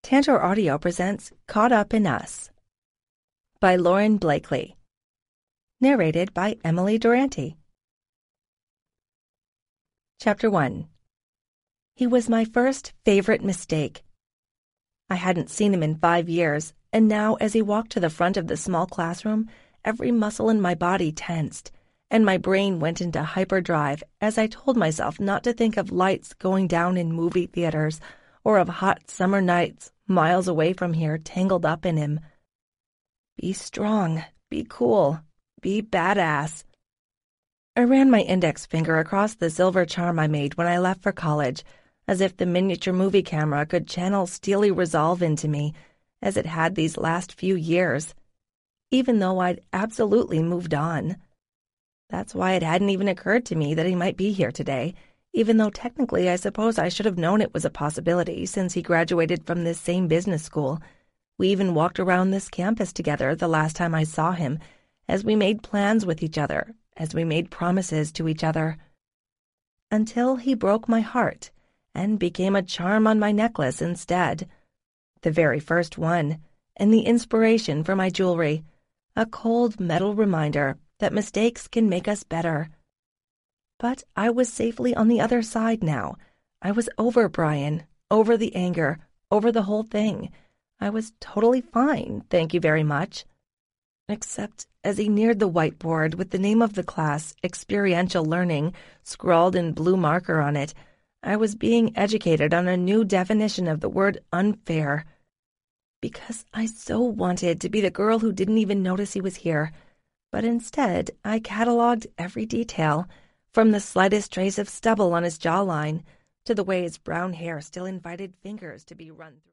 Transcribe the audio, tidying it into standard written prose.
Tantor Audio presents Caught Up in Us by Lauren Blakely. Narrated by Emily Durante. Chapter 1. He was my first favorite mistake. I hadn't seen him in 5 years, and now as he walked to the front of the small classroom, every muscle in my body tensed, and my brain went into hyperdrive as I told myself not to think of lights going down in movie theaters or of hot summer nights miles away from here tangled up in him. Be strong, be cool, be badass. I ran my index finger across the silver charm I made when I left for college, as if the miniature movie camera could channel steely resolve into me, as it had these last few years, even though I'd absolutely moved on. That's why it hadn't even occurred to me that he might be here today, even though technically I suppose I should have known it was a possibility since he graduated from this same business school. We even walked around this campus together the last time I saw him, as we made plans with each other, as we made promises to each other. Until he broke my heart and became a charm on my necklace instead. The very first one, and the inspiration for my jewelry, a cold metal reminder that mistakes can make us better. But I was safely on the other side now. I was over Brian, over the anger, over the whole thing. I was totally fine, thank you very much. Except as he neared the whiteboard with the name of the class, Experiential Learning, scrawled in blue marker on it, I was being educated on a new definition of the word unfair. Because I so wanted to be the girl who didn't even notice he was here. But instead, I cataloged every detail, from the slightest trace of stubble on his jawline to the way his brown hair still invited fingers to be run through.